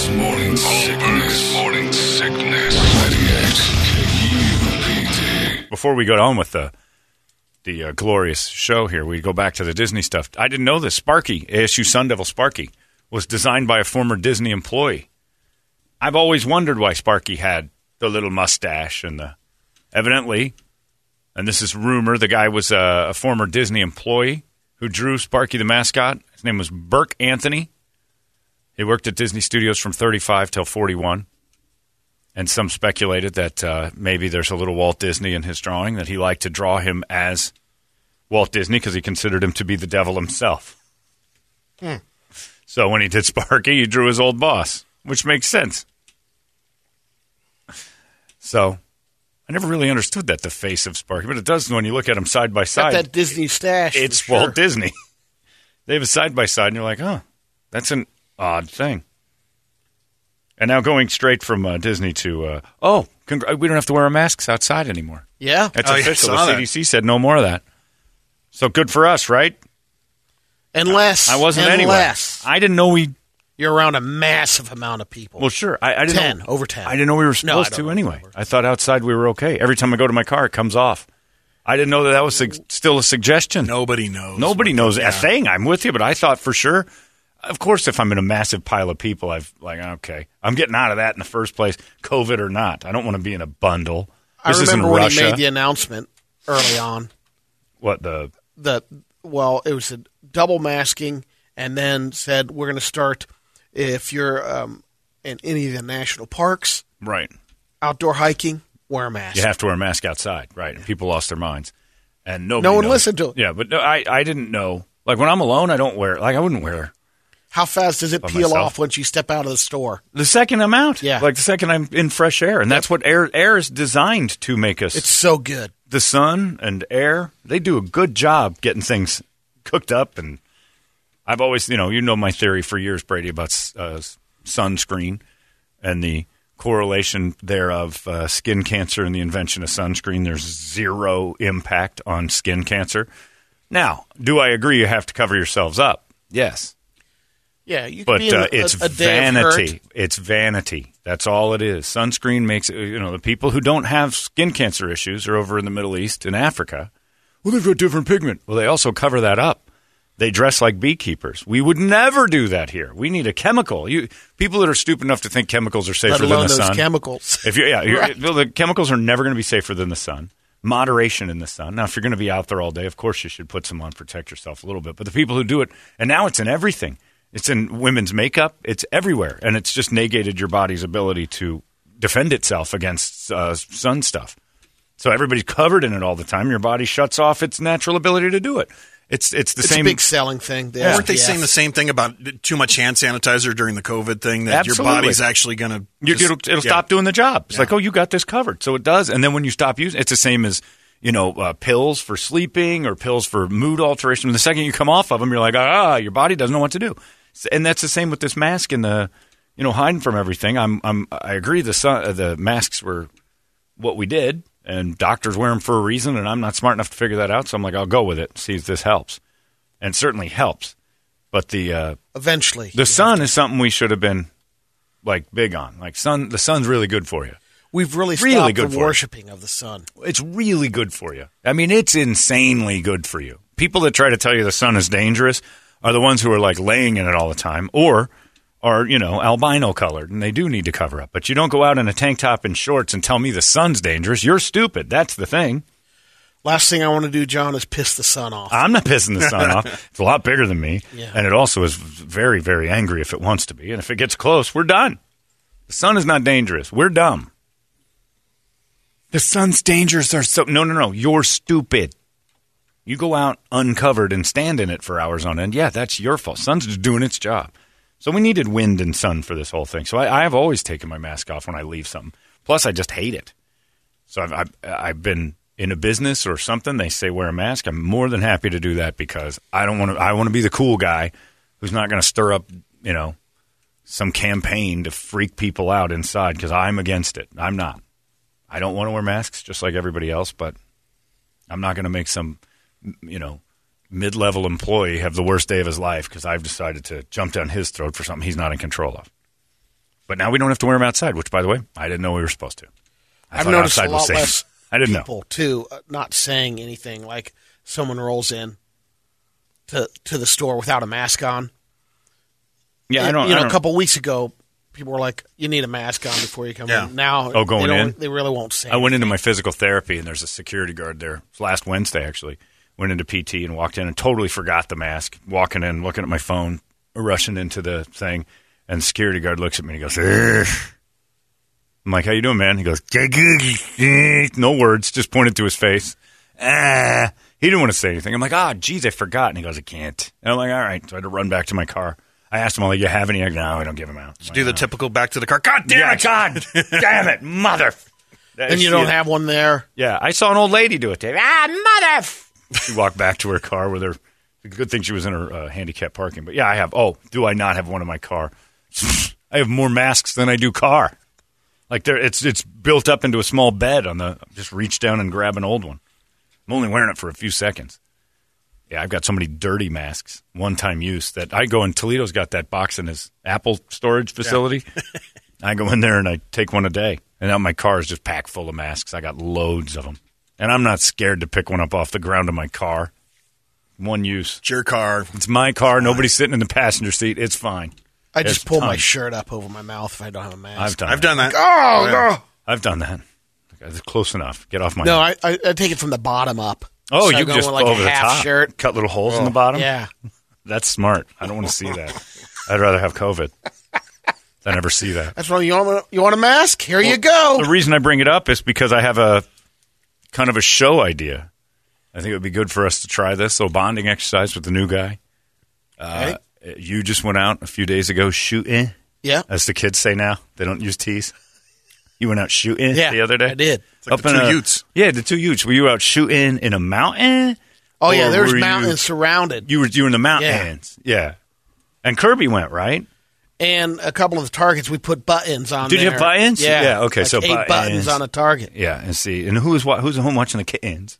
Holmberg's Morning Sickness. Morning Sickness. 98 KUPD. Before we go on with the glorious show here, we go back to the Disney stuff. I didn't know this. Sparky, ASU Sun Devil Sparky, was designed by a former Disney employee. I've always wondered why Sparky had the little mustache and evidently, and this is rumor, the guy was a former Disney employee who drew Sparky the mascot. His name was Burke Anthony. He worked at Disney Studios from 35 till 41. And some speculated that maybe there's a little Walt Disney in his drawing, that he liked to draw him as Walt Disney because he considered him to be the devil himself. So when he did Sparky, he drew his old boss, which makes sense. So I never really understood that, the face of Sparky, but it does when you look at him side by side. Got that Disney stash. It's sure. Walt Disney. They have a side by side, and you're like, oh, that's an odd thing. And now going straight from Disney to, we don't have to wear our masks outside anymore. Yeah. That's official. The CDC said no more of that. So good for us, right? Unless. I wasn't anyway. I didn't know You're around a massive amount of people. Well, sure. I didn't know. Over 10. I didn't know we were supposed to anyway. I thought outside we were okay. Every time I go to my car, it comes off. I didn't know that was still a suggestion. Nobody knows. Nobody knows a thing. I'm with you, but I thought for sure. Of course, if I'm in a massive pile of people, okay, I'm getting out of that in the first place, COVID or not. I don't want to be in a bundle. This isn't remember when Russia. he made the announcement early on. What, it was a double masking, and then said we're going to start if you're in any of the national parks, right? Outdoor hiking, wear a mask. You have to wear a mask outside, right? And people lost their minds, and no one listened to it. Yeah, but I didn't know. Like when I'm alone, I don't wear. Like I wouldn't wear. How fast does it peel myself. off once you step out of the store? The second I'm out. Yeah. Like the second I'm in fresh air. And that's what air is designed to make us. It's so good. The sun and air, they do a good job getting things cooked up. And I've always, you know my theory for years, Brady, about sunscreen and the correlation there of skin cancer and the invention of sunscreen. There's zero impact on skin cancer. Now, do I agree you have to cover yourselves up? Yes. Yeah, you but can be it's a day of vanity. hurt. It's vanity. That's all it is. Sunscreen makes it. The people who don't have skin cancer issues are over in the Middle East and Africa. Well, they've got different pigment. Well, they also cover that up. They dress like beekeepers. We would never do that here. We need a chemical. People that are stupid enough to think chemicals are safer than the sun. Those chemicals. Right. The chemicals are never going to be safer than the sun. Moderation in the sun. Now, if you're going to be out there all day, of course you should put some on, protect yourself a little bit. But the people who do it, and now it's in everything. It's in women's makeup. It's everywhere. And it's just negated your body's ability to defend itself against sun stuff. So everybody's covered in it all the time. Your body shuts off its natural ability to do it. It's the same. It's a big selling thing. Weren't they saying the same thing about too much hand sanitizer during the COVID thing? That Absolutely. Your body's actually going to... It'll stop doing the job. It's like, you got this covered. So it does. And then when you stop using it, it's the same as, pills for sleeping or pills for mood alteration. The second you come off of them, you're like, your body doesn't know what to do. And that's the same with this mask and the, hiding from everything. I agree. The masks were what we did, and doctors wear them for a reason. And I'm not smart enough to figure that out, so I'm like, I'll go with it. See if this helps, and certainly helps. But eventually the sun is something we should have been like big on. Like the sun's really good for you. We've really stopped the worshiping of the sun. It's really good for you. I mean, it's insanely good for you. People that try to tell you the sun is dangerous are the ones who are like laying in it all the time or are, albino colored and they do need to cover up. But you don't go out in a tank top and shorts and tell me the sun's dangerous. You're stupid. That's the thing. Last thing I want to do, John, is piss the sun off. I'm not pissing the sun off. It's a lot bigger than me. Yeah. And it also is very, very angry if it wants to be. And if it gets close, we're done. The sun is not dangerous. We're dumb. The sun's dangerous. No. You're stupid. You go out uncovered and stand in it for hours on end. Yeah, that's your fault. Sun's just doing its job. So we needed wind and sun for this whole thing. So I have always taken my mask off when I leave something. Plus, I just hate it. So I've been in a business or something. They say wear a mask. I'm more than happy to do that because I don't want to. I want to be the cool guy who's not going to stir up, some campaign to freak people out inside because I'm against it. I'm not. I don't want to wear masks just like everybody else, but I'm not going to make some mid-level employee have the worst day of his life because I've decided to jump down his throat for something he's not in control of. But now we don't have to wear them outside, which, by the way, I didn't know we were supposed to. I I've thought noticed outside a was lot safe. less I didn't know. people, too, not saying anything. Like someone rolls in to the store without a mask on. Yeah, And, I don't. a couple weeks ago, people were like, you need a mask on before you come Yeah. in. Now, going in? they really won't say I went into my physical therapy, and there's a security guard there. It was last Wednesday, actually. Went into PT and walked in and totally forgot the mask. Walking in, looking at my phone, rushing into the thing, and the security guard looks at me and he goes, "Ugh." I'm like, how you doing, man? He goes, no words, just pointed to his face. He didn't want to say anything. I'm like, geez, I forgot. And he goes, I can't. And I'm like, all right. So I had to run back to my car. I asked him, I'm like, you have any? No, I don't give them out. Just do the typical back to the car. God damn it! God damn it, mother. And you don't have one there? Yeah, I saw an old lady do it, Dave. Mother. She walked back to her car with her. Good thing she was in her handicap parking. But yeah, I have. Oh, do I not have one in my car? I have more masks than I do car. Like it's built up into a small bed on the. Just reach down and grab an old one. I'm only wearing it for a few seconds. Yeah, I've got so many dirty masks, one-time use, that I go in. Toledo's got that box in his Apple storage facility. Yeah. I go in there and I take one a day. And now my car is just packed full of masks. I got loads of them. And I'm not scared to pick one up off the ground of my car. One use. It's your car. It's my car. Nobody's sitting in the passenger seat. It's fine. I just pull my shirt up over my mouth if I don't have a mask. I've done that. Oh, no. I've done that. It's close enough. Get off my No, I take it from the bottom up. Oh, So I you go just with like over a the half top. shirt. Cut little holes in the bottom? Yeah. That's smart. I don't want to see that. I'd rather have COVID than ever see that. That's why you want a mask? Here you go. The reason I bring it up is because I have a kind of a show idea. I think it would be good for us to try this. So bonding exercise with the new guy. Okay. You just went out a few days ago shooting. Yeah. As the kids say now. They don't use T's. You went out shooting the other day? I did. It's like the two utes. Yeah, the two utes. Were you out shooting in a mountain? Oh, yeah, Or there's were mountains surrounded. You were in the mountains. Yeah. And Kirby went, right? And a couple of the targets, we put buttons on Did there. you have buttons? Yeah. Yeah, okay, Like so 8 buttons on a target. Yeah, and see. And who's at home watching the kittens?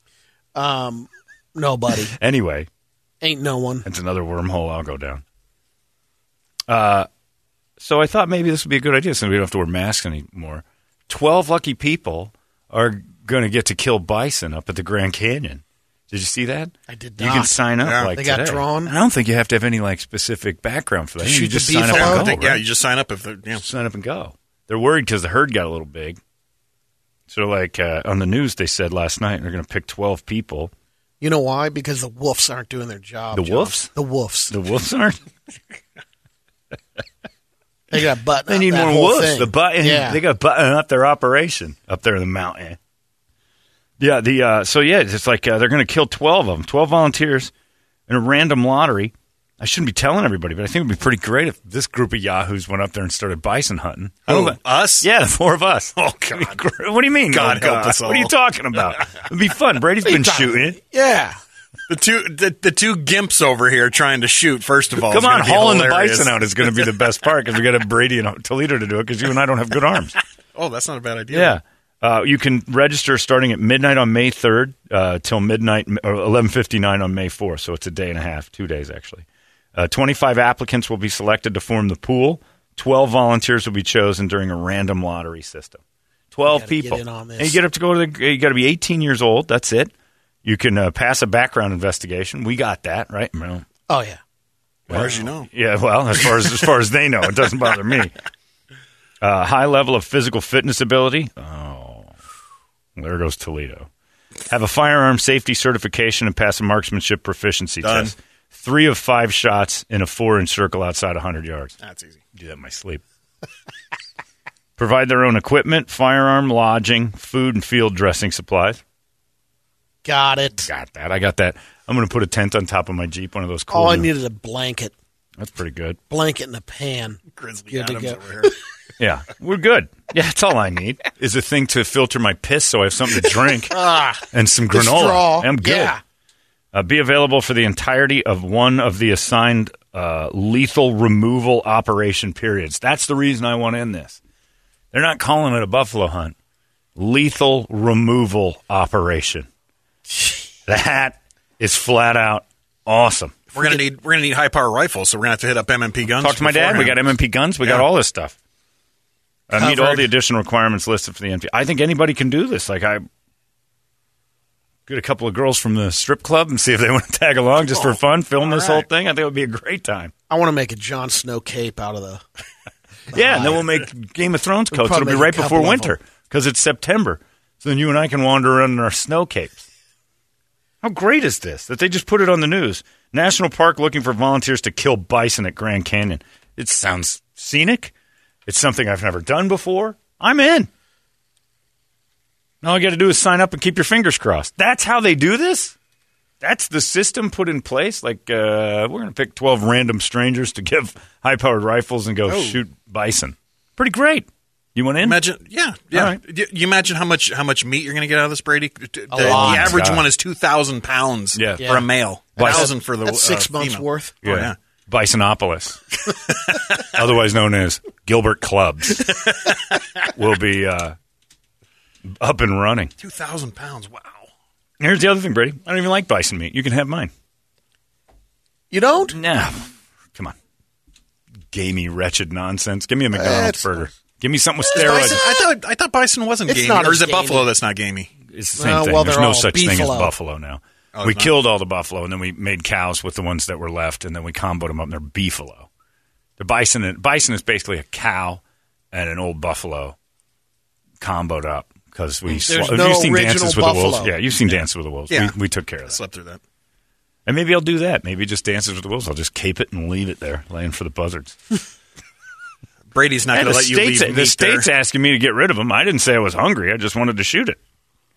Nobody. Anyway. Ain't no one. It's another wormhole I'll go down. So I thought maybe this would be a good idea since we don't have to wear masks anymore. 12 lucky people are going to get to kill bison up at the Grand Canyon. Did you see that? I did You not. can sign up Yeah. like They got today. drawn? And I don't think you have to have any like specific background for that. To You shoot just the sign up beefalo? and go. Yeah, Right? you just sign up if they're. Yeah. Sign up and go. They're worried because the herd got a little big. So like on the news they said last night they're going to pick 12 people. You know why? Because the wolves aren't doing their job. The John. wolves? The wolves. The wolves aren't. They got to button They up need that more whole wolves. thing. The button. Yeah. They got to button up their operation up there in the mountain. Yeah. It's like they're going to kill 12 of them. 12 volunteers in a random lottery. I shouldn't be telling everybody, but I think it would be pretty great if this group of yahoos went up there and started bison hunting. Us? Yeah, the 4 of us. Oh, God. What do you mean? God help us all. What are you talking about? It'd be fun. Brady's been shooting. Yeah. The two gimps over here trying to shoot, first of all. Come is on, gonna be hauling the hilarious. bison out is going to be the best part because we got Brady and Toledo to do it because you and I don't have good arms. Oh, that's not a bad idea. Yeah. You can register starting at midnight on May 3rd till midnight or 11:59 on May 4th. So it's a day and a half, 2 days actually. 25 applicants will be selected to form the pool. 12 volunteers will be chosen during a random lottery system. 12 people. Get in on this. And you get up to go to you got to be 18 years old. That's it. You can pass a background investigation. We got that, right? No. Oh, yeah. As far as you know. Yeah, well, as far as they know, it doesn't bother me. High level of physical fitness ability. Oh, there goes Toledo. Have a firearm safety certification and pass a marksmanship proficiency Done. test. 3 of 5 shots in a 4-inch circle outside 100 yards. That's easy. Do that in my sleep. Provide their own equipment, firearm, lodging, food, and field dressing supplies. Got it. Got that. I got that. I'm going to put a tent on top of my Jeep, one of those cool. All I new- needed is a blanket. That's pretty good. Blanket and a pan. Grizzly Good to Adams go. over here. Yeah, we're good. Yeah, that's all I need is a thing to filter my piss so I have something to drink and some The granola. straw. I'm good. Yeah. Be available for the entirety of one of the assigned lethal removal operation periods. That's the reason I want in this. They're not calling it a buffalo hunt. Lethal removal operation. That is flat out awesome. We're gonna need high power rifles, so we're gonna have to hit up MMP guns. Talk to my dad. We got MMP guns. We got all this stuff. I meet all Covered. the additional requirements listed for the NP. I think anybody can do this. Like, I get a couple of girls from the strip club and see if they want to tag along just for fun, film this whole thing. I think it would be a great time. I want to make a Jon Snow cape out of the. Yeah, and then we'll make Game of Thrones coats. probably It'll be make a right before couple of winter because it's September. So then you and I can wander around in our snow capes. How great is this that they just put it on the news? National Park looking for volunteers to kill bison at Grand Canyon. It sounds scenic. It's something I've never done before. I'm in. All you got to do is sign up and keep your fingers crossed. That's how they do this? That's the system put in place? Like, we're going to pick 12 random strangers to give high-powered rifles and go shoot bison. Pretty great. You want in? Imagine, yeah. All right. You imagine how much meat you're going to get out of this, Brady? The lot. average God. one is 2,000 pounds Yeah. for a male. Bison. 1,000 for the That's 6 months female. worth. Oh, yeah. Bisonopolis, otherwise known as Gilbert Clubs, will be up and running. 2,000 pounds. Wow. Here's the other thing, Brady. I don't even like bison meat. You can have mine. You don't? No. Come on. Gamey, wretched nonsense. Give me a McDonald's That's burger. Give me something with Is steroids. bison, I thought bison wasn't It's gamey. not Or as is it gamey. buffalo that's not gamey? It's the same thing. well, There's they're no all such thing as beefalo. buffalo now. Oh, We it's not? killed all the buffalo, and then we made cows with the ones that were left, and then we comboed them up, and they're beefalo. The bison is basically a cow and an old buffalo comboed up because we. There's Have no you seen original Dances with the Wolves? buffalo. Yeah, you've seen Dances with the Wolves. Yeah. We took care of that. Slept through that. And maybe I'll do that. Maybe just Dances with the Wolves. I'll just cape it and leave it there, laying for the buzzards. Brady's not And going to the let you leave state's, meat the state's there. asking me to get rid of them. I didn't say I was hungry. I just wanted to shoot it.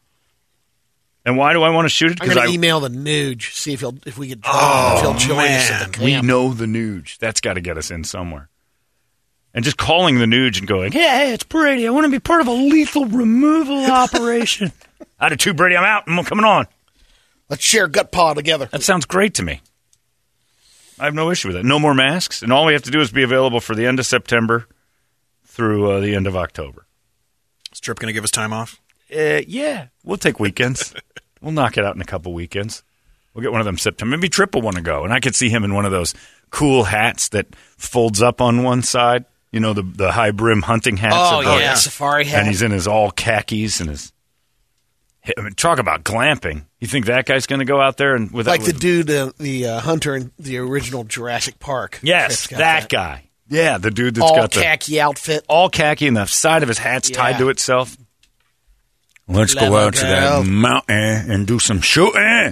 And why do I want to shoot it? I'm going to email the Nuge, see if we could if he'll join us at the we camp. know the Nuge. That's got to get us in somewhere. And just calling the Nuge and going, hey, it's Brady. I want to be part of a lethal removal operation. Out of two, Brady, I'm out. I'm coming on. Let's share gut paw together. That sounds great to me. I have no issue with it. No more masks. And all we have to do is be available for the end of September through the end of October. Is Trip going to give us time off? Yeah. We'll take weekends. We'll knock it out in a couple weekends. We'll get one of them September. Maybe Trip will want to go. And I could see him in one of those cool hats that folds up on one side. You know, the high brim hunting hats. Oh, of the- yeah. Safari hat. And he's in his all khakis and his. I mean, talk about glamping. You think that guy's going to go out there and with Like the dude, the hunter in the original Jurassic Park. Yes, Trip's got that guy. Yeah, the dude that's all got the khaki outfit. all khaki and the side of his hat's tied Yeah. to itself. Let's go Clever out to that girl. mountain and do some shooting.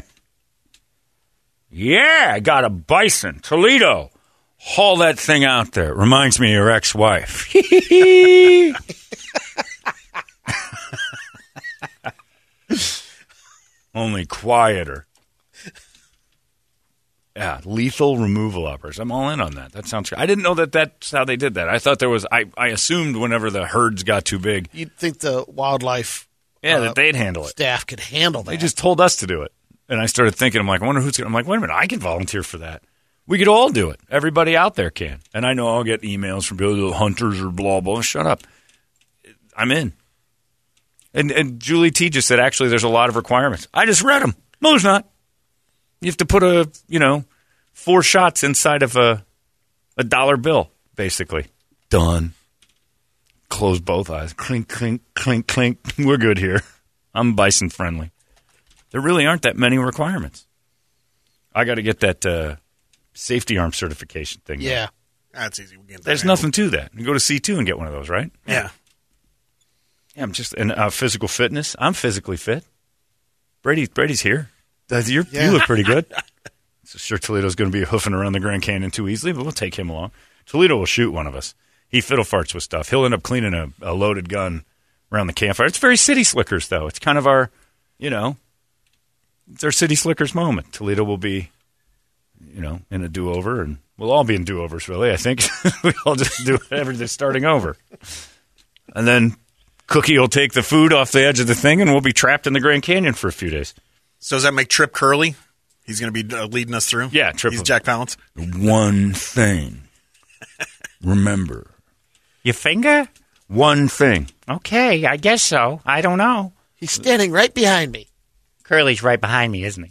Yeah, I got a bison. Toledo. Haul that thing out there. It reminds me of your ex-wife. Only quieter. Yeah, lethal removal operation. I'm all in on that. That sounds good. I didn't know that that's how they did that. I thought there was, I assumed whenever the herds got too big, You'd think the wildlife that they'd handle it. staff could handle that. They just told us to do it. And I started thinking, I'm like, I wonder who's going to, I'm like, wait a minute, I can volunteer for that. We could all do it. Everybody out there can. And I know I'll get emails from people, hunters or blah, blah. Shut up. I'm in. And Julie T just said, actually, there's a lot of requirements. I just read them. No, there's not. You have to put 4 shots inside of a dollar bill, basically. Done. Close both eyes. Clink, clink, clink, clink. We're good here. I'm bison friendly. There really aren't that many requirements. I got to get that safety arm certification thing. Yeah. That's easy. We'll get that There's handled. nothing to that. You go to C2 and get one of those, right? Yeah. Yeah, I'm just in physical fitness. I'm physically fit. Brady's here. You look pretty good. So sure, Toledo's going to be hoofing around the Grand Canyon too easily, but we'll take him along. Toledo will shoot one of us. He fiddle farts with stuff. He'll end up cleaning a loaded gun around the campfire. It's very City Slickers, though. It's kind of our, it's our City Slickers moment. Toledo will be, in a do-over, and we'll all be in do-overs, really, I think. We all just do everything starting over. And then Cookie will take the food off the edge of the thing, and we'll be trapped in the Grand Canyon for a few days. So does that make Trip curly? He's going to be leading us through? Yeah, Trip. He's Jack Palance. One thing. Remember. Your finger? One thing. Okay, I guess so. I don't know. He's standing right behind me. Curly's right behind me, isn't he?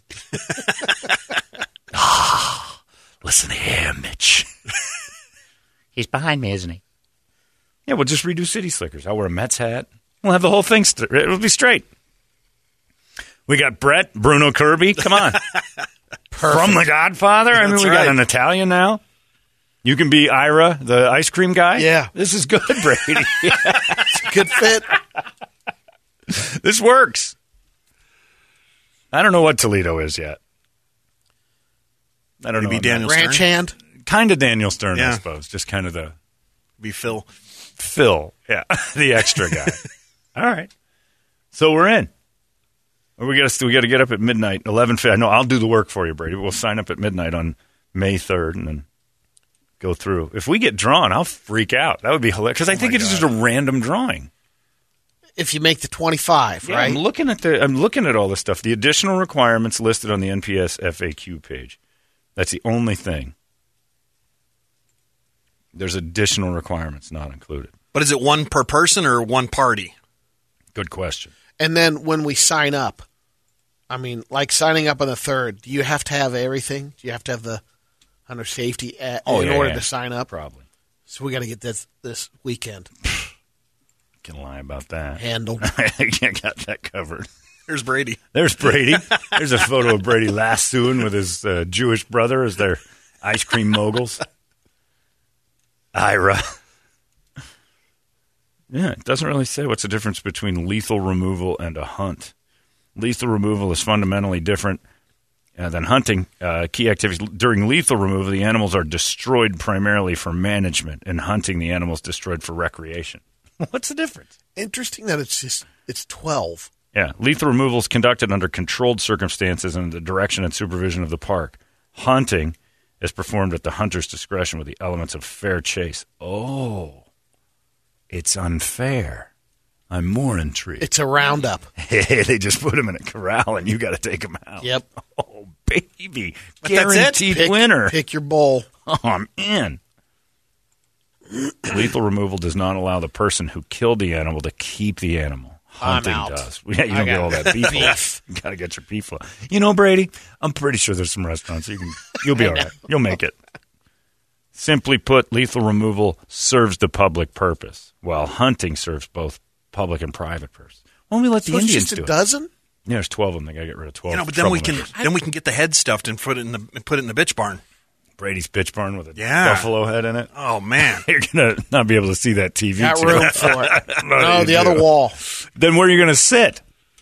Listen here, Mitch. He's behind me, isn't he? Yeah, we'll just redo City Slickers. I'll wear a Mets hat. We'll have the whole thing. It'll be straight. We got Brett, Bruno Kirby. Come on. From The Godfather. I mean, That's we got right. an Italian now. You can be Ira, the ice cream guy. Yeah. This is good, Brady. Good fit. This works. I don't know what Toledo is yet. I don't Maybe know. Daniel Ranch Stern. hand. Kind of Daniel Stern, I Yeah. suppose. Just kind of the Be Phil. Phil. Yeah, the extra guy. All right. So we're in. We got to get up at midnight, 11:50. No, I'll do the work for you, Brady. We'll sign up at midnight on May 3rd and then go through. If we get drawn, I'll freak out. That would be hilarious because I think it's just a random drawing. If you make the 25, Yeah, right? I'm looking at all this stuff. The additional requirements listed on the NPS FAQ page. That's the only thing. There's additional requirements not included. But is it one per person or one party? Good question. And then when we sign up, I mean, like signing up on the 3rd, do you have to have everything? Do you have to have the hunter safety in order to sign up? Probably. So we got to get this weekend Can lie about that. handled. I got that covered. Here's Brady. There's Brady. There's a photo of Brady lassoing with his Jewish brother as their ice cream moguls. Ira. Yeah, it doesn't really say what's the difference between lethal removal and a hunt. Lethal removal is fundamentally different than hunting. Key activities during lethal removal, the animals are destroyed primarily for management, and hunting, the animals destroyed for recreation. What's the difference? Interesting that it's 12. Yeah, lethal removal is conducted under controlled circumstances and the direction and supervision of the park. Hunting is performed at the hunter's discretion with the elements of fair chase. Oh, it's unfair. I'm more intrigued. It's a roundup. Hey, they just put him in a corral and you got to take him out. Yep. Oh, baby. But that's it? Guaranteed winner. Pick your bowl. Oh, I'm in. Lethal removal does not allow the person who killed the animal to keep the animal. Hunting I'm out. does. Yeah, you don't get all that beef. Beef. You got to get your beef. You know, Brady, I'm pretty sure there's some restaurants you'll be all right. You'll make it. Simply put, lethal removal serves the public purpose, while hunting serves both public and private purpose. Why don't we let the So it's Indians just do a it? dozen? Yeah, there's 12 of them. They got to get rid of 12. You know, but then we troublemakers. can get the head stuffed and put it in the bitch barn. Brady's bitch barn with a Yeah. buffalo head in it. Oh man. You're going to not be able to see that TV. Got too. room for it. No, No, you the do. other wall. Then where are you going to sit?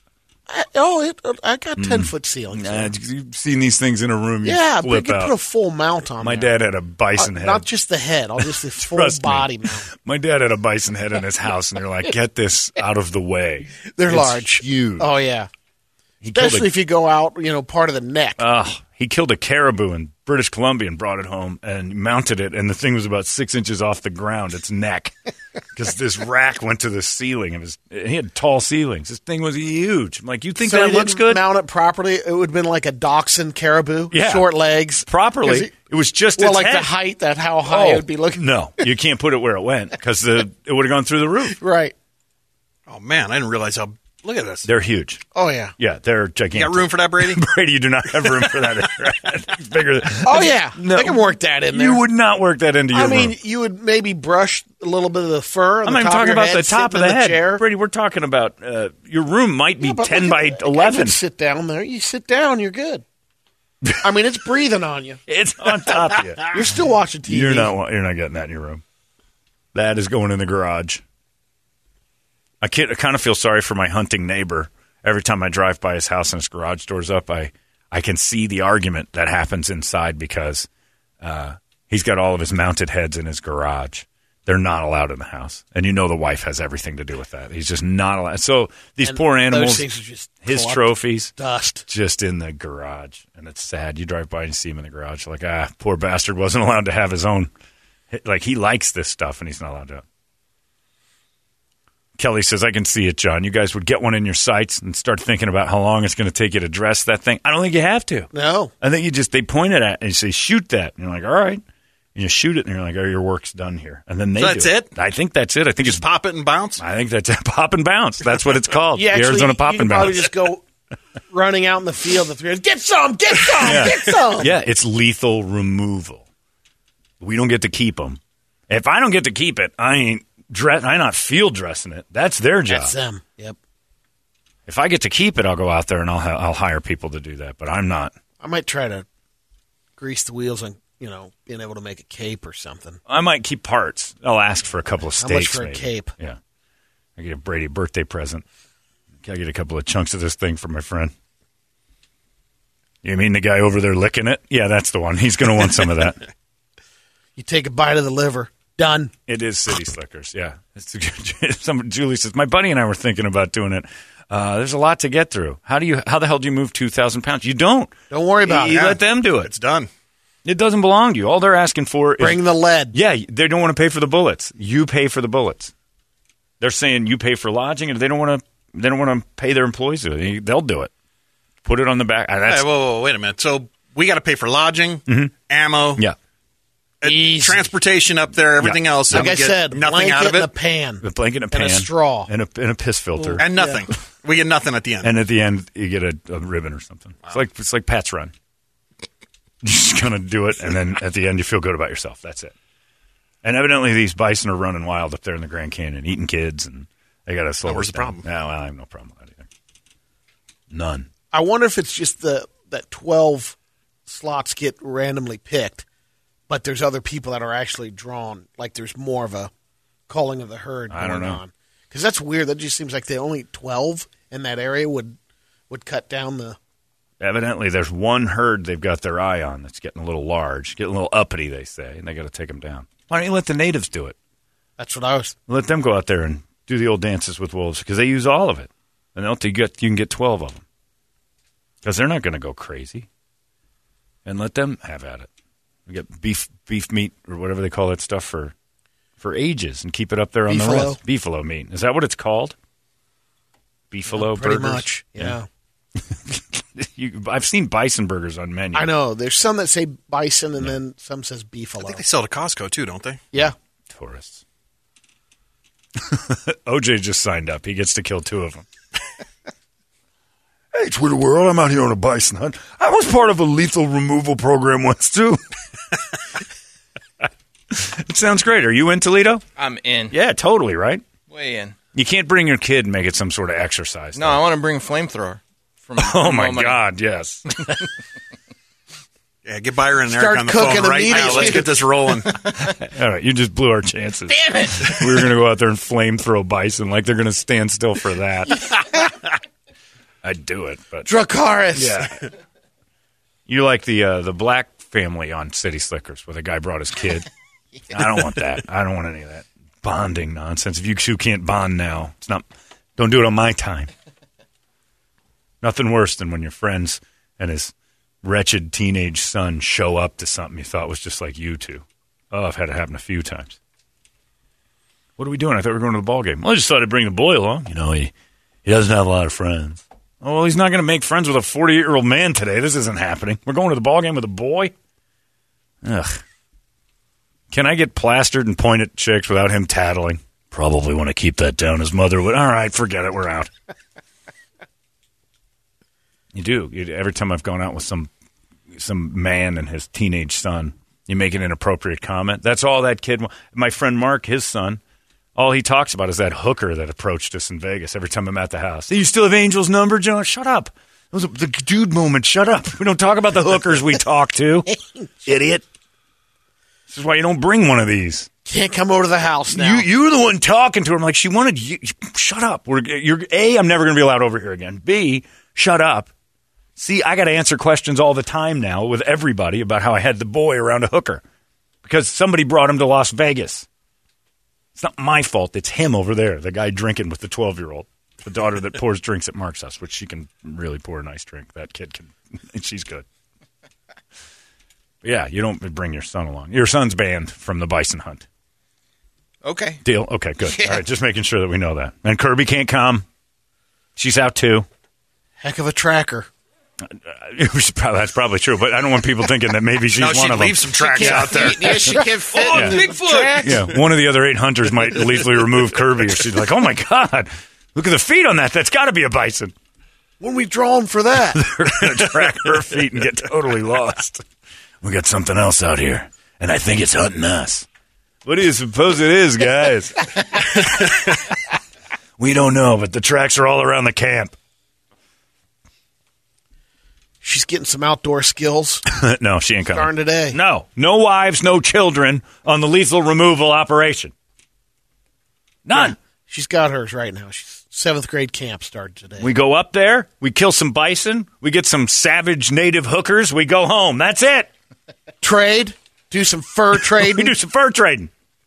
I got 10-foot ceilings. You've seen these things in a room. You Yeah, but you flip can out. put a full mount on My there. dad had a bison head. Not just the head. I'll just the full Trust me. body mount. My dad had a bison head in his house, and they're like, "Get this out of the way." They're It's large. huge. Oh, yeah. He killed Especially if you go out, part of the neck. he killed a caribou in British Columbia and brought it home and mounted it, and the thing was about 6 inches off the ground, its neck, because this rack went to the ceiling. He had tall ceilings. This thing was huge. I'm like, you think So that he looks didn't good? mount it properly. It would have been like a dachshund caribou. Yeah. Short legs. Properly. It was just its like head. the height, how high it would be looking. No, you can't put it where it went because it would have gone through the roof. Right. Oh man, I didn't realize how. Look at this. They're huge. Oh, yeah. Yeah, they're You gigantic. got room for that, Brady? Brady, you do not have room for that. It's bigger. Oh, yeah. No. I can work that in there. You would not work that into your I mean, room. you would maybe brush a little bit of the fur on I'm the not even top talking of your about the head, top of sitting the in head. chair. Brady, we're talking about your room might be Yeah, but 10 look by at- I 11. can sit down there. You sit down, you're good. I mean, it's breathing on you. It's on top of you. You're still watching TV. You're not getting that in your room. That is going in the garage. I kind of feel sorry for my hunting neighbor. Every time I drive by his house and his garage door's up, I can see the argument that happens inside because he's got all of his mounted heads in his garage. They're not allowed in the house. And the wife has everything to do with that. He's just not allowed. So these And poor those animals, things are just his collect trophies, dust. just in the garage. And it's sad. You drive by and you see him in the garage. Like, poor bastard wasn't allowed to have his own. Like, he likes this stuff and he's not allowed to. Kelly says, I can see it, John. You guys would get one in your sights and start thinking about how long it's going to take you to dress that thing. I don't think you have to. No. I think they point it at and you say, shoot that. And you're like, all right. And you shoot it and you're like, oh, your work's done here. And then they So that's do it? I think that's it. I think Just pop it and bounce. I think that's it. Pop and bounce. That's what it's called. You The actually, Arizona pop you and could probably bounce. just go running out in the field. Get some, get some. Yeah, it's lethal removal. We don't get to keep them. If I don't get to keep it, I ain't I'm not field dressing it. That's their job. That's them. Yep. If I get to keep it, I'll go out there and I'll hire people to do that. But I'm not. I might try to grease the wheels on, being able to make a cape or something. I might keep parts. I'll ask for a couple of steaks. How much for maybe. a cape? Yeah. I get a Brady birthday present. I get a couple of chunks of this thing for my friend. You mean the guy over there licking it? Yeah, that's the one. He's going to want some of that. You take a bite of the liver. Done. It is City Slickers, yeah. Julie says, my buddy and I were thinking about doing it. There's a lot to get through. How the hell do you move 2,000 pounds? You don't. Don't worry about it. You let them do it. It's done. It doesn't belong to you. All they're asking for is... Bring the lead. Yeah, they don't want to pay for the bullets. You pay for the bullets. They're saying you pay for lodging, and they don't want to pay their employees to it. They'll do it. Put it on the back. Hey, whoa, wait a minute. So we got to pay for lodging, ammo, transportation up there, everything else. Like I said, nothing out of it. A blanket and a pan. A blanket and a pan. And a straw. And a piss filter. And nothing. Yeah. We get nothing at the end. And at the end, you get a ribbon or something. Wow. It's like Pat's Run. You're just going to do it, and then at the end, you feel good about yourself. That's it. And evidently, these bison are running wild up there in the Grand Canyon, eating kids, and they got to slow Where's us the down. problem? No, I have no problem with that either. None. I wonder if it's just that 12 slots get randomly picked, but there's other people that are actually drawn. Like there's more of a calling of the herd going on. Because that's weird. That just seems like the only 12 in that area would cut down the... Evidently, there's one herd they've got their eye on that's getting a little large, getting a little uppity, they say, and they got to take them down. Why don't you let the natives do it? That's what I was... Let them go out there and do the old dances with wolves, because they use all of it. And you can get 12 of them. Because they're not going to go crazy. And let them have at it. We get beef meat, or whatever they call that stuff, for ages, and keep it up there on the list. Beefalo meat. Is that what it's called? Beefalo pretty burgers? Much, yeah. I've seen bison burgers on menus. I know. There's some that say bison, and then some says beefalo. I think they sell to Costco, too, don't they? Yeah. Tourists. OJ just signed up. He gets to kill 2 of them. Hey, Twitter world, I'm out here on a bison hunt. I was part of a lethal removal program once, too. It sounds great. Are you in, Toledo? I'm in. Yeah, totally, right? Way in. You can't bring your kid and make it some sort of exercise. No, I want to bring a flamethrower. Oh, my God, yes. Yeah, get Byron and Eric on the phone right now. Let's get this rolling. All right, you just blew our chances. Damn it. We were going to go out there and flamethrow bison like they're going to stand still for that. I'd do it, but Dracarys. Yeah. You like the black family on City Slickers where the guy brought his kid. Yeah. I don't want that. I don't want any of that bonding nonsense. If you two can't bond now, don't do it on my time. Nothing worse than when your friends and his wretched teenage son show up to something you thought was just like you two. Oh, I've had it happen a few times. What are we doing? I thought we were going to the ball game. Well, I just thought I'd bring the boy along. He doesn't have a lot of friends. Oh, well, he's not going to make friends with a 48-year-old man today. This isn't happening. We're going to the ball game with a boy? Ugh. Can I get plastered and point at chicks without him tattling? Probably want to keep that down. His mother would. All right, forget it. We're out. You do. Every time I've gone out with some man and his teenage son, you make an inappropriate comment. That's all that kid. My friend Mark, his son, all he talks about is that hooker that approached us in Vegas every time I'm at the house. You still have Angel's number, John? Shut up. It was the dude moment. Shut up. We don't talk about the hookers we talk to. Idiot. This is why you don't bring one of these. Can't come over to the house now. You were the one talking to her. I'm like, she wanted you. Shut up. A, I'm never going to be allowed over here again. B, shut up. See, I got to answer questions all the time now with everybody about how I had the boy around a hooker because somebody brought him to Las Vegas. It's not my fault. It's him over there, the guy drinking with the 12-year-old, the daughter that pours drinks at Mark's house, which she can really pour a nice drink. That kid can, and she's good. But yeah, you don't bring your son along. Your son's banned from the bison hunt. Okay. Deal? Okay, good. Yeah. All right, just making sure that we know that. And Kirby can't come. She's out too. Heck of a tracker. That's probably true, but I don't want people thinking that maybe she's one of them. Leave some tracks out there. Yeah, she can't fit. Oh, Bigfoot! Yeah, one of the other 8 hunters might lethally remove Kirby. She's like, "Oh my God, look at the feet on that. That's got to be a bison." When we draw him for that, they're going to track her feet and get totally lost. We got something else out here, and I think it's hunting us. What do you suppose it is, guys? We don't know, but the tracks are all around the camp. She's getting some outdoor skills. No, she ain't coming. Starting today. No wives, no children on the lethal removal operation. None. Yeah, she's got hers right now. She's 7th grade camp started today. We go up there, we kill some bison, we get some savage native hookers, we go home. That's it. Trade. Do some fur trading. We do some fur trading.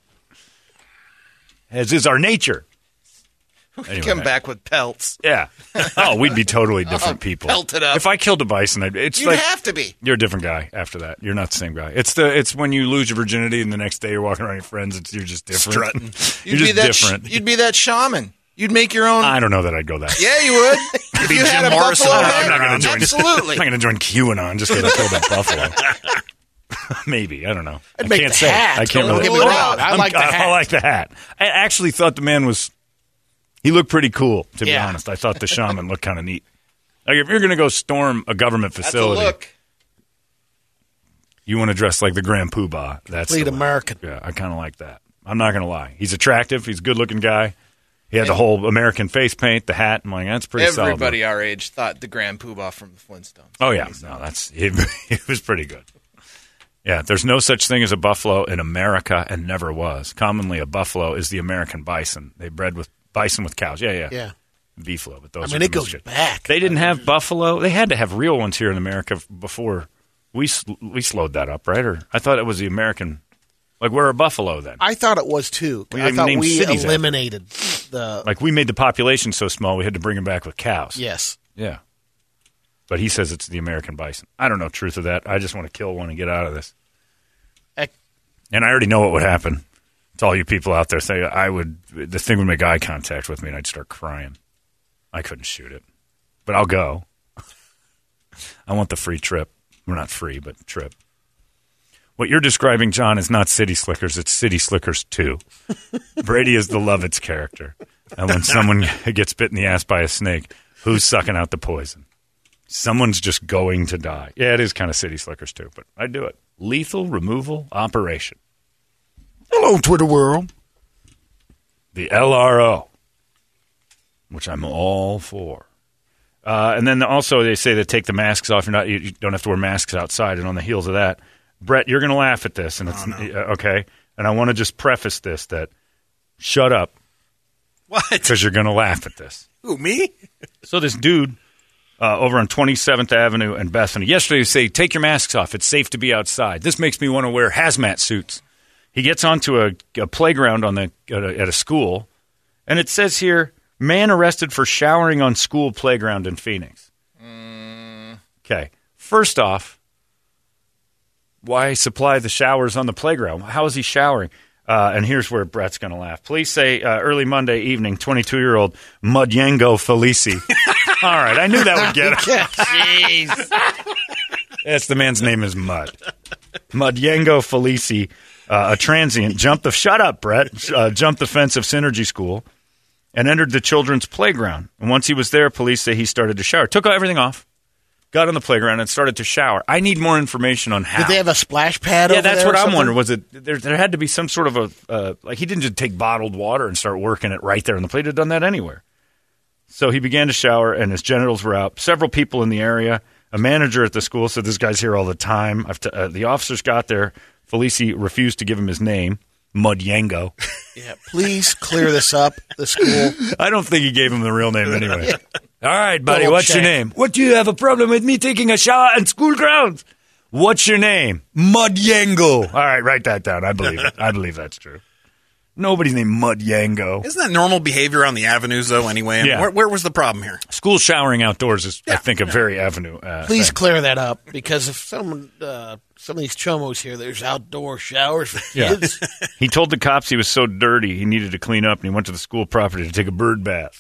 As is our nature. Anyway, Come back with pelts. Yeah. Oh, we'd be totally different people. Pelted up. If I killed a bison, it's You'd like have to be. you're a different guy after that. You're not the same guy. It's when you lose your virginity and the next day you're walking around with your friends. You're just different. Strutting. You're just different. You'd be that shaman. You'd make your own. I don't know that I'd go that. Yeah, you would. If you had a Jim Morrison. buffalo, I'm not going to join. Absolutely. I'm not going to join QAnon just because I killed a buffalo. Maybe, I don't know. I'd I make can't the say. hat. I can't Don't really. get me wrong. I like the hat. I like the hat. I actually thought the man was. He looked pretty cool, to be Yeah. honest. I thought the shaman looked kind of neat. Like if you're going to go storm a government That's a facility, look. you want to dress like the Grand Poobah. That's Complete the way. American. Yeah, I kind of like that. I'm not going to lie. He's attractive. He's a good-looking guy. He had the whole American face paint, the hat. I'm like, that's pretty solid. Everybody our age thought the Grand Poobah from the Flintstones. Oh, yeah. No, that's it was pretty good. Yeah, there's no such thing as a buffalo in America and never was. Commonly, a buffalo is the American bison. They bred with bison with cows. Yeah. Yeah. Beefalo, but those I mean, are it goes shit. back. They didn't have buffalo. They had to have real ones here in America before we slowed that up, right? Or I thought it was the American. Like, we're a buffalo then. I thought it was too. We I even thought named we cities after eliminated the. Like, we made the population so small we had to bring them back with cows. Yes. Yeah. But he says it's the American bison. I don't know truth of that. I just want to kill one and get out of this. Heck, And I already know what would happen. To all you people out there say the thing would make eye contact with me and I'd start crying. I couldn't shoot it. But I'll go. I want the free trip. Well, not free, but trip. What you're describing, John, is not City Slickers. It's City Slickers 2. Brady is the Lovitz character. And when someone gets bit in the ass by a snake, who's sucking out the poison? Someone's just going to die. Yeah, it is kind of City Slickers 2, but I'd do it. Lethal removal operation. Hello, Twitter world. The LRO, which I'm all for. And then also they say that take the masks off. You don't have to wear masks outside. And on the heels of that, Brett, you're going to laugh at this, and it's okay. And I want to just preface this that shut up, What? because you're going to laugh at this. Who, me? So this dude over on 27th Avenue and Bethany yesterday say take your masks off. It's safe to be outside. This makes me want to wear hazmat suits. He gets onto a playground at a school, and it says here, man arrested for showering on school playground in Phoenix. Okay. First off, why supply the showers on the playground? How is he showering? And here's where Brett's going to laugh. Police say early Monday evening, 22-year-old Mudyengo Felici. All right, I knew that would get him. Jeez. Yes, the man's name is Mud. Mudyengo Felici, a transient, jumped the fence of Synergy School and entered the children's playground. And once he was there, police say he started to shower. Took everything off, got on the playground, and started to shower. I need more information on how. Did they have a splash pad over there? Yeah, that's what or I'm something? wondering. Was it there had to be some sort of a like he didn't just take bottled water and start working it right there in the plate. He'd done that anywhere. So he began to shower, and his genitals were out. Several people in the area, a manager at the school said this guy's here all the time. The officers got there. Felici refused to give him his name, Mudyengo. Yeah, please clear this up. The school. I don't think he gave him the real name anyway. All right, buddy, Double what's your check. name? What, do you have a problem with me taking a shower on school grounds? What's your name? Mudyengo. All right, write that down. I believe it. I believe that's true. Nobody's named Mudyengo. Isn't that normal behavior on the avenues, though, anyway? I mean, Yeah. where was the problem here? School showering outdoors is, I think, a very avenue. Please thing. clear that up, because if some of these chomos here, there's outdoor showers for Yeah. kids. He told the cops he was so dirty he needed to clean up, and he went to the school property to take a bird bath.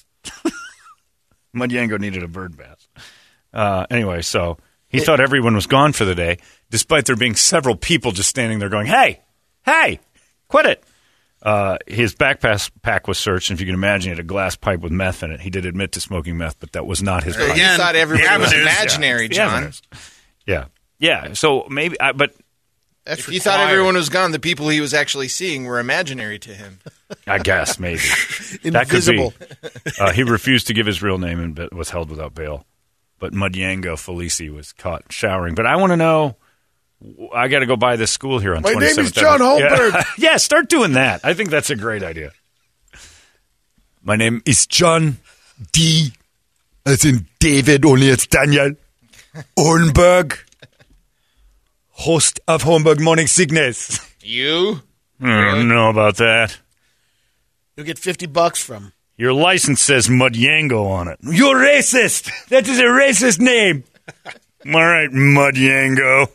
Mudyengo needed a bird bath. Anyway, so he thought everyone was gone for the day, despite there being several people just standing there going, hey, quit it. His backpack was searched, and if you can imagine, he had a glass pipe with meth in it. He did admit to smoking meth, but that was not his pipe. You Again, thought everybody the was avenues. imaginary, The John. avenues. Yeah. So maybe, but That's If you thought everyone was gone, the people he was actually seeing were imaginary to him. I guess, maybe. invisible. That could be. He refused to give his real name and was held without bail. But Mudyango Felici was caught showering. But I want to know, I got to go by this school here on 27th. My name is John Holmberg. Yeah, start doing that. I think that's a great idea. My name is John D. As in David, only it's Daniel. Holmberg. Host of Holmberg Morning Sickness. You? I don't know about that. You'll get $50 from. Your license says Mudyango on it. You're racist. That is a racist name. All right, Mudyango.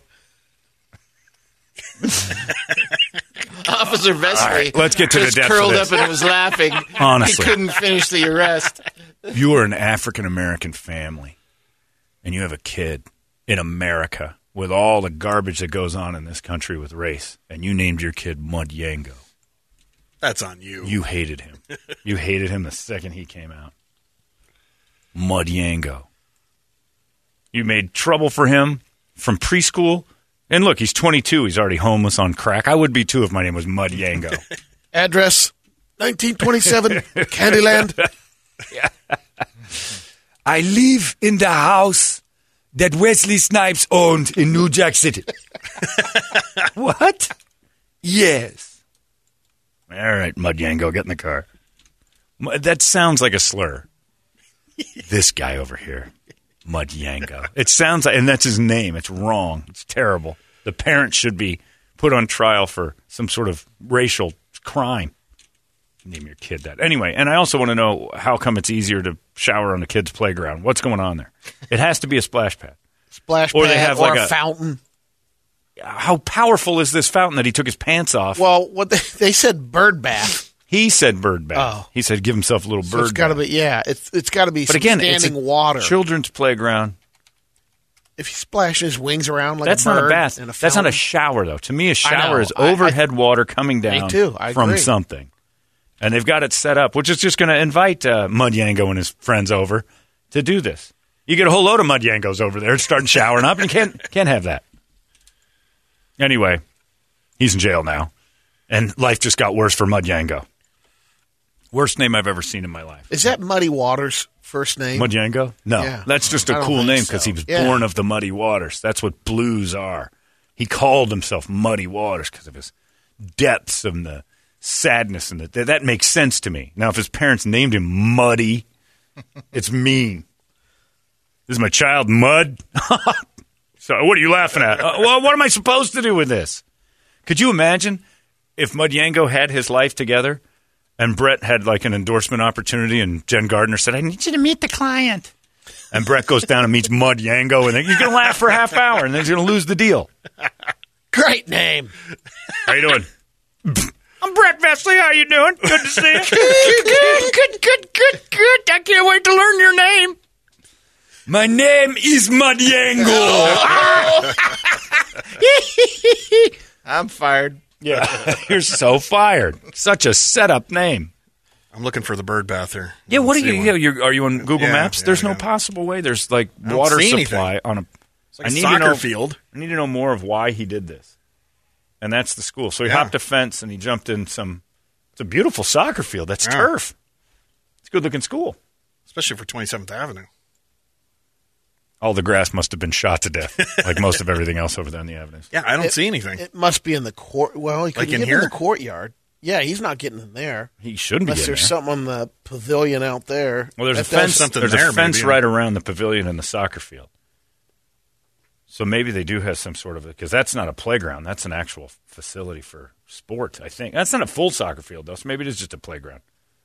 Officer Vesely. Right, let's get to the just depths of curled this. up and was laughing. Honestly. He couldn't finish the arrest. You are an African-American family, and you have a kid in America with all the garbage that goes on in this country with race, and you named your kid Mudyango. That's on you. You hated him. You hated him the second he came out. Mudyango. You made trouble for him from preschool. And look, he's 22. He's already homeless on crack. I would be too if my name was Mudyango. Address 1927 Candyland. I live in the house that Wesley Snipes owned in New Jack City. What? Yes. All right, Mudyango, get in the car. That sounds like a slur. This guy over here, Mudyango. It sounds like, and that's his name. It's wrong. It's terrible. The parent should be put on trial for some sort of racial crime. Name your kid that. Anyway, and I also want to know how come it's easier to shower on the kid's playground. What's going on there? It has to be a splash pad. Splash Or pad they have or like a a- fountain. How powerful is this fountain that he took his pants off? Well, what they said bird bath. He said bird bath. Oh. He said give himself a little So bird it's got to bath. be it's got to be But some again, it's standing a water. children's playground. If he splashes his wings around like That's a bird not a bath. in a That's not a fountain. shower, though. To me, a shower know. is overhead water coming down too. I from agree. something. And they've got it set up, which is just going to invite Mudyango and his friends over to do this. You get a whole load of Mudyangos over there starting showering up, and you can't have that. Anyway, he's in jail now, and life just got worse for Mudyango. Worst name I've ever seen in my life. Is that Muddy Waters' first name? Mudyango? No, Yeah. that's just I a don't cool think name because so. he was Yeah. born of the muddy waters. That's what blues are. He called himself Muddy Waters because of his depths and the sadness, and that makes sense to me. Now, if his parents named him Muddy, it's mean. This is my child, Mud. So, what are you laughing at? Well, what am I supposed to do with this? Could you imagine if Mudyango had his life together and Brett had like an endorsement opportunity and Jen Gardner said, I need you to meet the client. And Brett goes down and meets Mudyango, and he's going to laugh for a half hour, and then he's going to lose the deal. Great name. How you doing? I'm Brett Vesley. How you doing? Good to see you. Good. I can't wait to learn your name. My name is Mudyango. I'm fired. Yeah, you're so fired. Such a setup name. I'm looking for the bird bath here. Yeah, what are See you? one. Are you on Google Yeah, Maps? yeah, There's no yeah. possible way. There's like don't water see supply anything. on a. It's like a soccer field. I need to know more of why he did this, and that's the school. So he Yeah. hopped a fence and he jumped in some. It's a beautiful soccer field. That's Yeah. turf. It's a good looking school. Especially for 27th Avenue. All the grass must have been shot to death, like most of everything else over there in the avenues. Yeah, I don't see anything. It must be in the court. Well, he Like couldn't in get here? in the courtyard. Yeah, he's not getting in there. He shouldn't be Unless getting there's there. something on the pavilion out there. Well, there's a That does fence. something There's there, a fence maybe. right around the pavilion and the soccer field. So maybe they do have some sort of because that's not a playground. That's an actual facility for sport. I think that's not a full soccer field though. So maybe it is just a playground.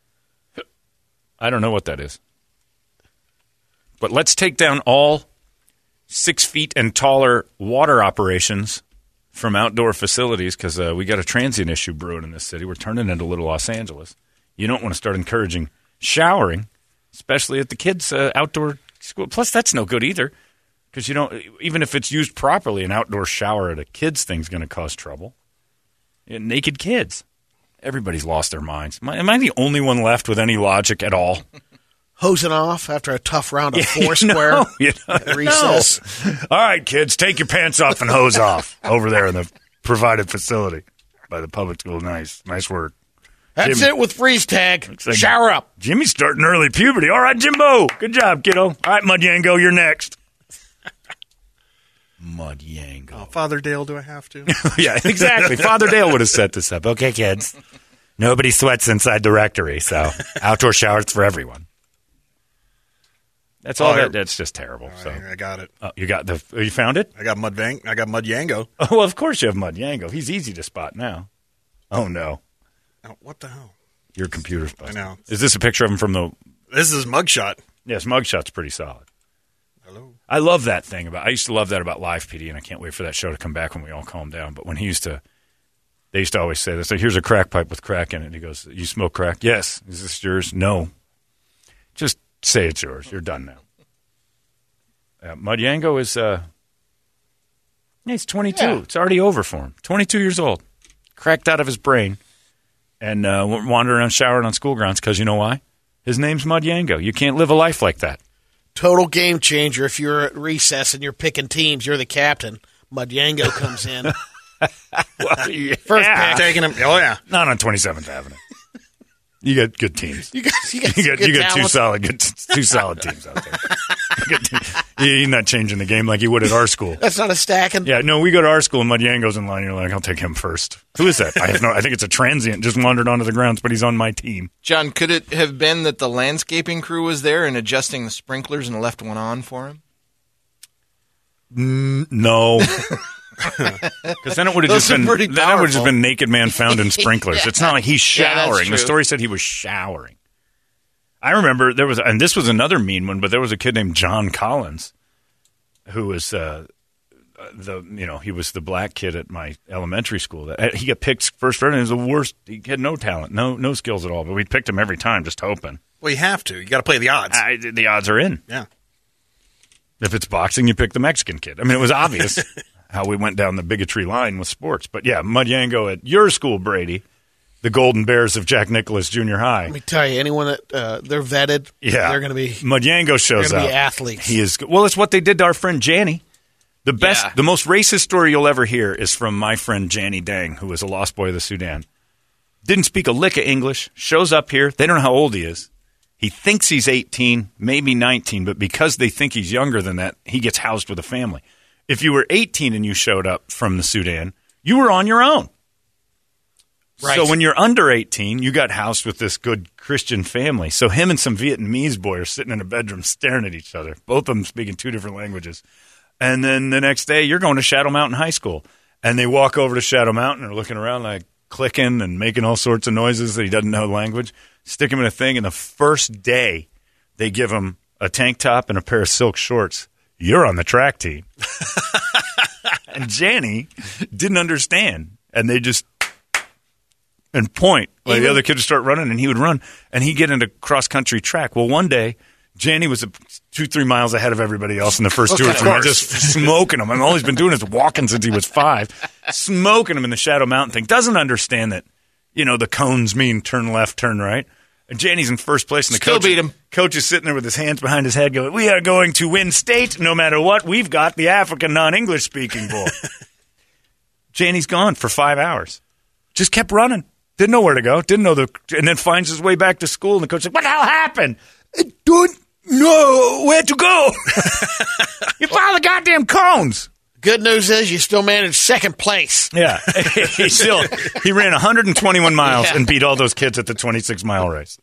I don't know what that is. But let's take down all 6 feet and taller water operations from outdoor facilities because we got a transient issue brewing in this city. We're turning into little Los Angeles. You don't want to start encouraging showering, especially at the kids' outdoor school. Plus, that's no good either because you don't. Even if it's used properly, an outdoor shower at a kid's thing's going to cause trouble. Naked kids. Everybody's lost their minds. Am I the only one left with any logic at all? hosing off after a tough round of Foursquare You know, at recess. All right, kids, take your pants off and hose off over there in the provided facility by the public school. Nice work. That's Jimmy. it with freeze tag. Like Shower up. Jimmy's starting early puberty. All right, Jimbo. Good job, kiddo. All right, Mudyango, you're next. Mudyango. Oh, Father Dale, do I have to? Yeah, exactly. Father Dale would have set this up. Okay, kids. Nobody sweats inside the rectory, so outdoor showers for everyone. That's all. That's just terrible. So I got it. You found it? I got Mudyango. Oh, well, of course you have Mudyango. He's easy to spot now. Oh no. Oh, what the hell? Your computer's busted. I know. Is this a picture of him from the... This is mugshot. Yes, mugshot's pretty solid. Hello. I love that thing I used to love that about Live PD, and I can't wait for that show to come back when we all calm down. But when they used to always say this, like, here's a crack pipe with crack in it. And he goes, you smoke crack? Yes. Is this yours? No. Just say it's yours. You're done now. Mudyango is, he's 22. Yeah. It's already over for him. 22 years old. Cracked out of his brain. And wandering around showering on school grounds because you know why? His name's Mudyango. You can't live a life like that. Total game changer. If you're at recess and you're picking teams, you're the captain. Mudyango comes in. Well, yeah. First pick. Taking him. Oh, yeah. Not on 27th Avenue. You got good teams. You got two solid teams out there. He's not changing the game like he would at our school. That's not a stacking. Yeah, no, we go to our school and Mudyango's in line. You're like, I'll take him first. Who is that? I think it's a transient. Just wandered onto the grounds, but he's on my team. John, could it have been that the landscaping crew was there and adjusting the sprinklers and left one on for him? No. Because then it would have just been naked man found in sprinklers. Yeah. It's not like he's showering. The story said he was showering. I remember and this was another mean one, but there was a kid named John Collins who was he was the black kid at my elementary school. He got picked first round. He was the worst. He had no talent, no skills at all. But we picked him every time, just hoping. Well, you have to. You got to play the odds. The odds are in. Yeah. If it's boxing, you pick the Mexican kid. I mean, it was obvious how we went down the bigotry line with sports. But yeah, Mudyango at your school, Brady, the Golden Bears of Jack Nicholas Junior High. Let me tell you, anyone that they're vetted, they're going to be Mudyango shows up. Be athletes. He is. Well, it's what they did to our friend Janny. The most racist story you'll ever hear is from my friend Janny Dang, who was a lost boy of the Sudan. Didn't speak a lick of English. Shows up here. They don't know how old he is. He thinks he's 18, maybe 19, but because they think he's younger than that, he gets housed with a family. If you were 18 and you showed up from the Sudan, you were on your own. Right. So when you're under 18, you got housed with this good Christian family. So him and some Vietnamese boy are sitting in a bedroom staring at each other, both of them speaking two different languages. And then the next day, you're going to Shadow Mountain High School. And they walk over to Shadow Mountain and are looking around like clicking and making all sorts of noises that he doesn't know the language. Stick him in a thing, and the first day they give him a tank top and a pair of silk shorts. You're on the track team. And Janny didn't understand, and they just and point. Like the other kids would start running, and he would run, and he'd get into cross-country track. Well, one day, Janny was 2-3 miles ahead of everybody else in the first 2 or 3 miles, just smoking them. And all he's been doing is walking since he was 5, smoking him in the Shadow Mountain thing. Doesn't understand that, the cones mean turn left, turn right. And Janny's in first place, and the beat him. Coach is sitting there with his hands behind his head going, we are going to win state no matter what. We've got the African non-English speaking boy. Janny's gone for 5 hours. Just kept running. Didn't know where to go. And then finds his way back to school, and the coach said, what the hell happened? I don't know where to go. You follow the goddamn cones. Good news is you still managed second place. Yeah. He ran 121 miles and beat all those kids at the 26-mile race.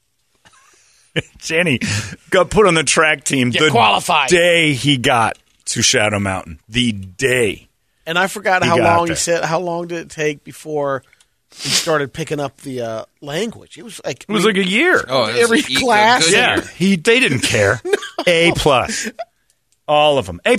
Janny got put on the track team qualified. Day he got to Shadow Mountain. The day. And I forgot how long he said. How long did it take before he started picking up the language? It was like a year. Oh, every class. Yeah, they didn't care. No. A+, all of them. A+.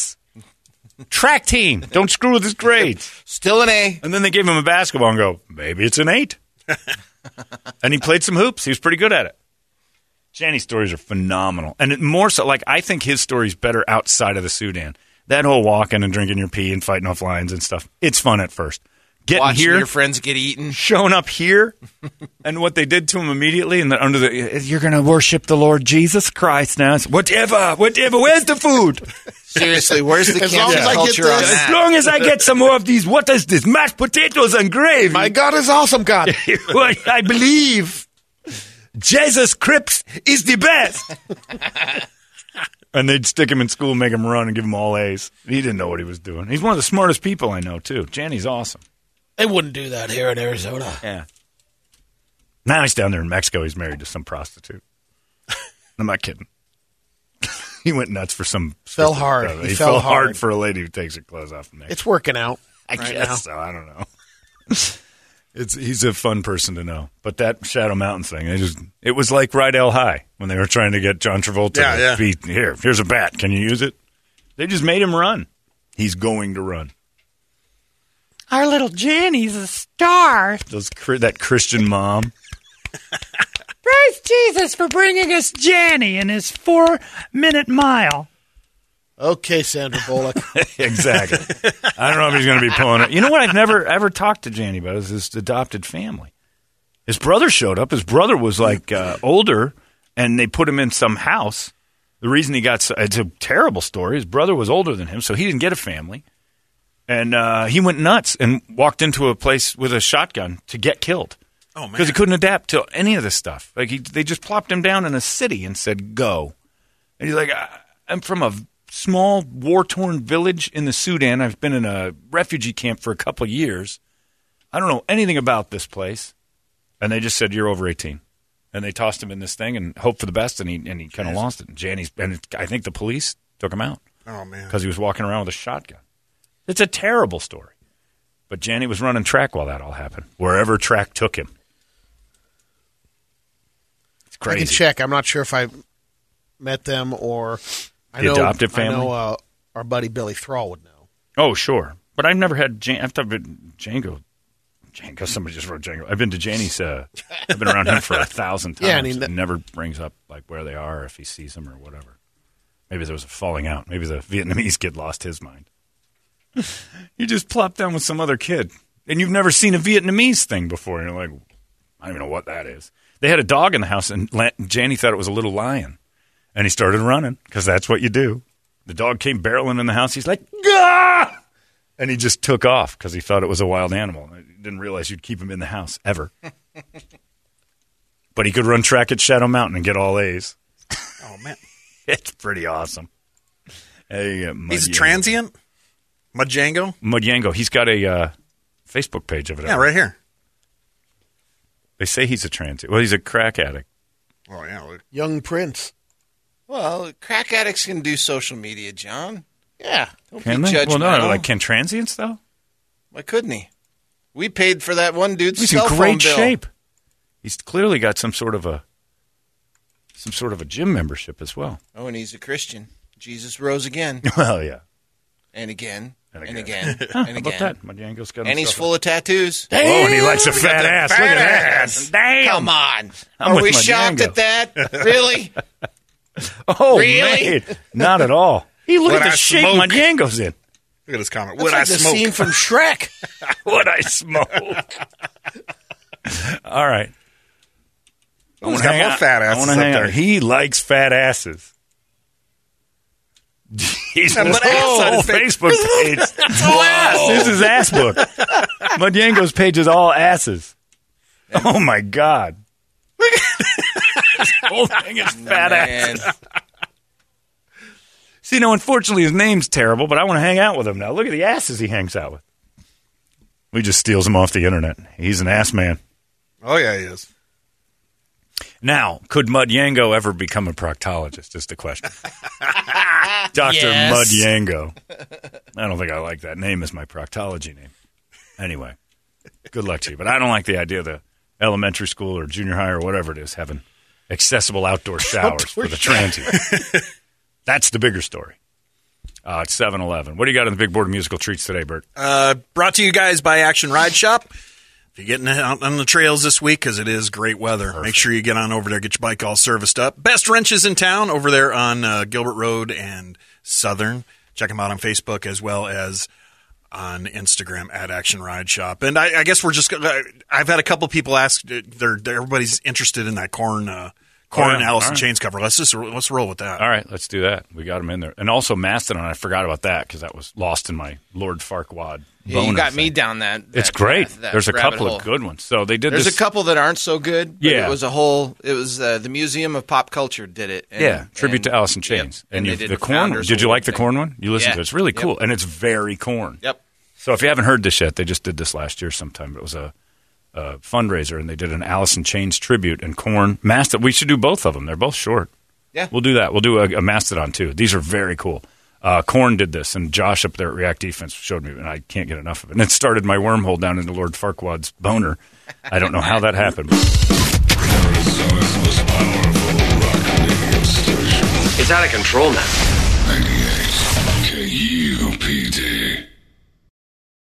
Track team. Don't screw with his grades. Still an A. And then they gave him a basketball and go, maybe it's an 8. And he played some hoops. He was pretty good at it. Janny's stories are phenomenal. And more so, I think his story's better outside of the Sudan. That whole walking and drinking your pee and fighting off lions and stuff. It's fun at first. Getting watching here, your friends get eaten. Showing up here, and what they did to him immediately, and you're going to worship the Lord Jesus Christ now. Whatever, where's the food? Seriously, where's the As long cancel as I get culture on this- As that? long as I get some more of these, what is this? Mashed potatoes and gravy. My God is awesome, God. I believe Jesus Crips is the best. And they'd stick him in school, make him run, and give him all A's. He didn't know what he was doing. He's one of the smartest people I know, too. Janny's awesome. They wouldn't do that here in Arizona. Yeah. Now he's down there in Mexico. He's married to some prostitute. I'm not kidding. He went nuts for some... Fell hard. He fell hard for a lady who takes her clothes off. It's working out. I right guess now. so. I don't know. He's a fun person to know. But that Shadow Mountain thing, it was like Rydell High when they were trying to get John Travolta to be, here's a bat. Can you use it? They just made him run. He's going to run. Our little Jenny's a star. That Christian mom. Praise Jesus for bringing us Jenny in his 4-minute mile. Okay, Sandra Bullock. Exactly. I don't know if he's going to be pulling it. You know what I've never ever talked to Janny about is his adopted family. His brother showed up. His brother was like older, and they put him in some house. The reason he got it's a terrible story. His brother was older than him, so he didn't get a family. And he went nuts and walked into a place with a shotgun to get killed. Oh, man. Because he couldn't adapt to any of this stuff. Like they just plopped him down in a city and said, go. And he's like, I'm from a small war-torn village in the Sudan. I've been in a refugee camp for a couple of years. I don't know anything about this place. And they just said, you're over 18. And they tossed him in this thing and hoped for the best, and he kind of lost it. And I think the police took him out. Oh, man. Because he was walking around with a shotgun. It's a terrible story. But Janny was running track while that all happened, wherever track took him. It's I crazy. can check. I'm not sure if I met them or... The adoptive family? I know our buddy Billy Thrall would know. Oh, sure. But I've never had I've been Django. Somebody just wrote Django. I've been to Janny's. I've been around him for 1,000 times. Yeah, and he never brings up like where they are, or if he sees them or whatever. Maybe there was a falling out. Maybe the Vietnamese kid lost his mind. You just plop down with some other kid, and you've never seen a Vietnamese thing before. And you're like, I don't even know what that is. They had a dog in the house, and Janny thought it was a little lion. And he started running, because that's what you do. The dog came barreling in the house. He's like, Gah! And he just took off because he thought it was a wild animal. He didn't realize you'd keep him in the house, ever. But he could run track at Shadow Mountain and get all A's. Oh, man. It's pretty awesome. Hey, He's a transient? Mudjango? Mudjango. He's got a Facebook page of it. Yeah, right here. They say he's a transient. Well, he's a crack addict. Oh, yeah. Young Prince. Well, crack addicts can do social media, John. Yeah. Don't Can be they? Well, no, judgmental. like can transients though? Why couldn't he? We paid for that one dude's He's cell in phone great bill. shape. He's clearly got some sort of a gym membership as well. Oh, and he's a Christian. Jesus rose again Well, yeah. and again And and again. again How and about again. that? Mudjango's got And he's himself full of tattoos. Oh, and he likes a fat ass. Look at that. Damn. Come on. I'm Are with we my shocked Django. at that? Really? Oh, Really? man. Not at all. Hey, look Would at the I shape smoke? Mudjango's in. Look at his comment. That's Would like I the smoke? scene from Shrek. Would I smoke? All right. I He's wanna got hang more out. fat I asses want to up hang there. out. He likes fat asses. He's Yeah, but ass on his Facebook page. This is ass book. Mudjango's page is all asses. Oh my God! This whole thing is fat Man. asses. See, no, unfortunately, his name's terrible, but I want to hang out with him now. Look at the asses he hangs out with. We just steals them off the internet. He's an ass man. Oh, yeah, he is. Now, could Mudjango ever become a proctologist? Is the question. Dr. Yes. Mudjango. I don't think I like that name as my proctology name. Anyway, good luck to you. But I don't like the idea of the elementary school or junior high or whatever it is having accessible outdoor showers for the transient. That's the bigger story. It's 7-Eleven. What do you got on the big board of musical treats today, Bert? Brought to you guys by Action Ride Shop. If you're getting out on the trails this week, because it is great weather, make sure you get on over there, get your bike all serviced up. Best wrenches in town over there on Gilbert Road and Southern. Check them out on Facebook as well as on Instagram at Action Ride Shop. And I guess we're just – I've had a couple people ask – everybody's interested in that corn Korn Oh, yeah. Alice All in right. Chains cover. Let's roll with that. All right, let's do that. We got them in there. And also Mastodon, I forgot about that because that was lost in my Lord Farquaad Yeah, you boner got me thing. down that. It's that great. path, that There's a rabbit couple hole. of good ones. So they did There's this. a couple that aren't so good. But Yeah. it was the Museum of Pop Culture did it. And, tribute to and- Alice in Chains. Yep, and they you, did the Korn. Founders Did you Award like the thing. Korn one? You listened Yeah. to it. It's really Yep. cool. And it's very Korn. Yep. So if you haven't heard this yet, they just did this last year sometime. It was a fundraiser, and they did an Alice in Chains tribute and Korn. Mastodon. We should do both of them. They're both short. Yeah. We'll do that. We'll do a Mastodon, too. These are very cool. Korn did this, and Josh up there at React Defense showed me, and I can't get enough of it. And it started my wormhole down into Lord Farquaad's boner. I don't know how that happened. Arizona's most powerful rock radio station. It's out of control now. 98